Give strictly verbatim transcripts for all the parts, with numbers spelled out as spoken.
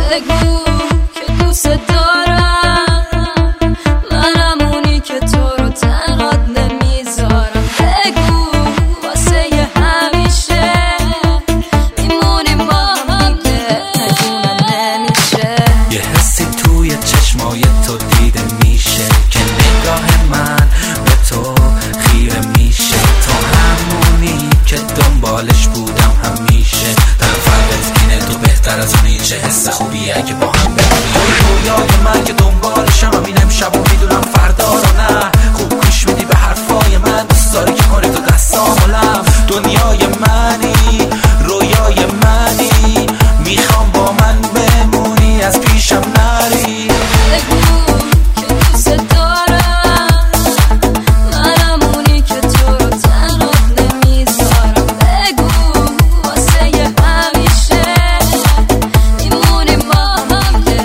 بگو که دوست دارم، منم اونی که تو رو تنهات نمیذارم. بگو واسه همیشه میمونیم با هم که تکونم نمیشه. یه حسی توی چشمای تو دیده میشه که نگاه من به تو خیره میشه. تو همونی که دنبالش بودم همیشه. در فرقت اینه تو بهتر از اونی، چه حس خوبیه اگه با هم بمونی. رویای من که دنبالشم همین امشب و میدونم فردا رو نه. خوب گوش میدی به حرفای من، دوست داری که کنی تو دستامولم. دنیای منی، رویای منی، میخوام با من بمونی، از پیشم نری. بگو که دوست دارم، منم اونی که تو رو تنهات نمیذارم. بگو واسه همیشه میمونیم با هم که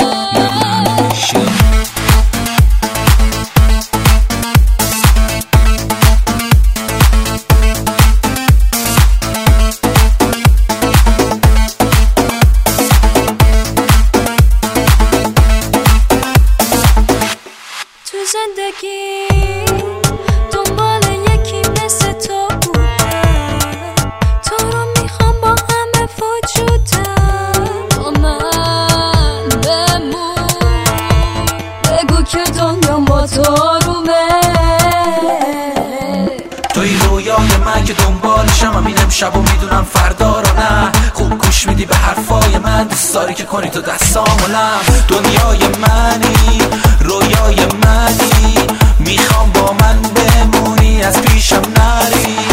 تو زندگی دنبال یکی مثل تو بودم. تو رو میخوام با همه وجودم. با من بمون، بگو که دنیام با تو رومه. توی رویای من که دنبالشم همین امشب و میدونم فردا رو نه. خوب گوش میدی به حرفای من، دوست داری که کنی تو دستامولم. دنیای منی، رویای منی، میخوام با من بمونی، از پیشم نری.